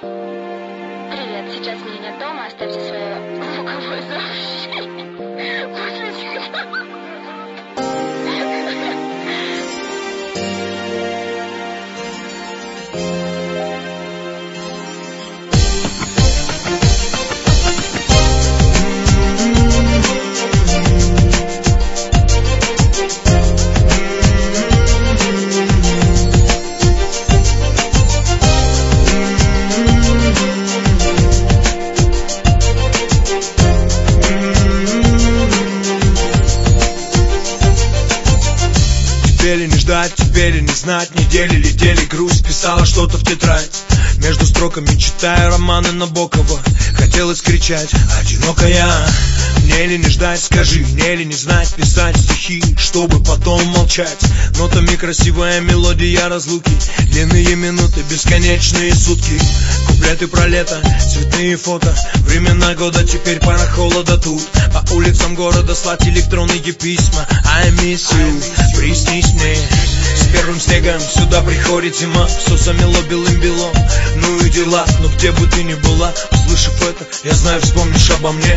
Привет, сейчас меня нет дома, оставьте свое звуковое сообщение. Теперь и не ждать, теперь и не знать. Недели летели, грусть писала что-то в тетрадь. Между строками читая романы Набокова. Хотелось кричать, одинокая. Мне ли не ждать, скажи, мне ли не знать. Писать стихи, чтобы потом молчать. Нотами красивая мелодия разлуки. Длинные минуты, бесконечные сутки. Куплеты про лето, цветные фото. Времена года, теперь пора холода тут. По улицам города слать электронные письма. I miss you, приснись мне. С первым снегом сюда приходит зима. Все замело белым-белом, ну и дела. Но где бы ты ни была, услышав это, я знаю, вспомнишь обо мне.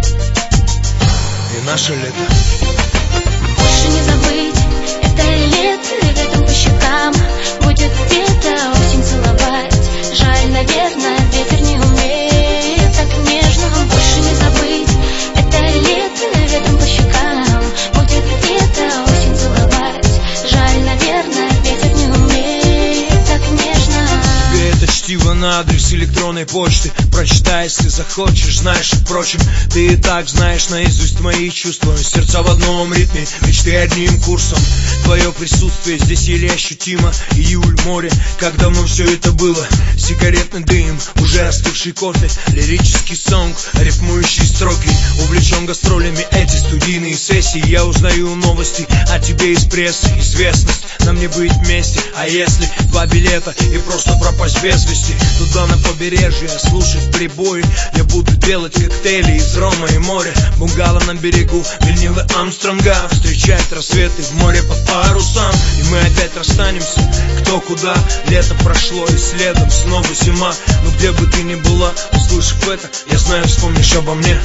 И наше лето. Больше не забыть, это лето, летом по щекам будет где-то осень целовать. Жаль, наверное, ветер не умеет так нежно. Больше не забыть, это лето, летом по щекам будет где-то осень целовать. Жаль, наверное, ветер не умеет так нежно. Тебе это чтиво на адрес электронной почты. Прочитай, если захочешь, знаешь, впрочем, ты и так знаешь наизусть мои чувства. Сердца в одном ритме, мечты одним курсом. Твое присутствие здесь еле ощутимо. Июль, море, как давно все это было. Сигаретный дым, уже остывший кофе. Лирический сонг, рифмующие строки. Увлечен гастролями эти студийные сессии. Я узнаю новости о тебе из прессы. Известность, нам не быть вместе. А если 2 билета и просто пропасть без вести? Туда на побережье, слушать прибои. Я буду делать коктейли из рома и моря. Бунгало на берегу, винилы Армстронга. Встречать рассветы в море под парусом. И мы опять расстанемся, кто куда. Лето прошло и следом снова зима. Но где бы ты ни была, услышав это, я знаю, вспомнишь обо мне.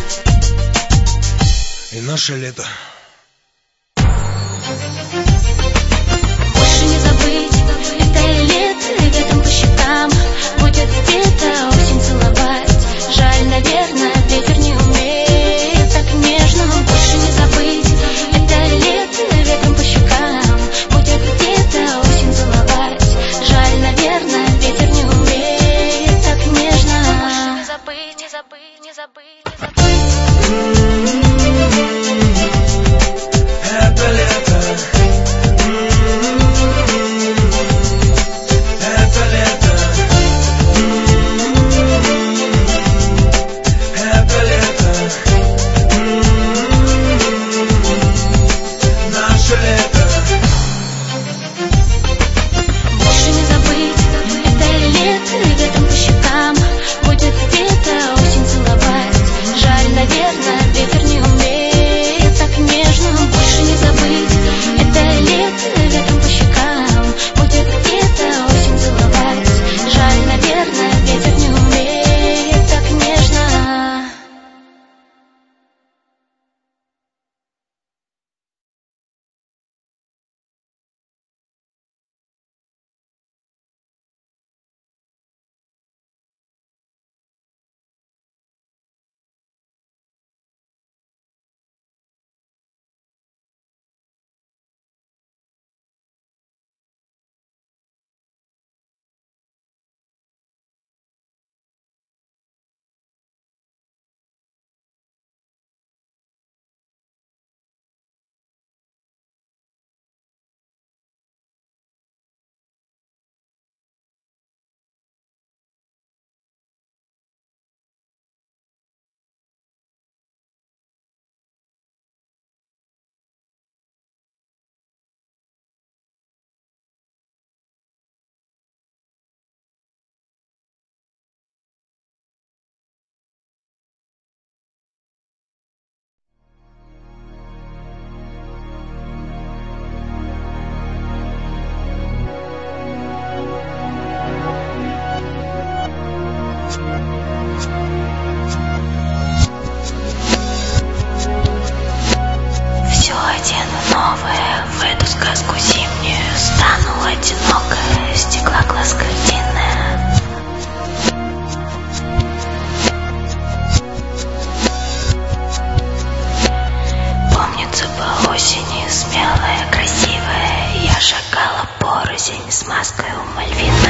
И наше лето. Больше не забыть, это лето, летом по щекам будет где-то осень целовать. Жаль, наверное, ветер не умеет так нежно. Больше не забыть, это лето, летом по щекам будет где-то осень целовать. Жаль, наверное, ветер не умеет так нежно. Не забыть, не забыть, не забыть, не забыть. Осень с маской у Мальвин.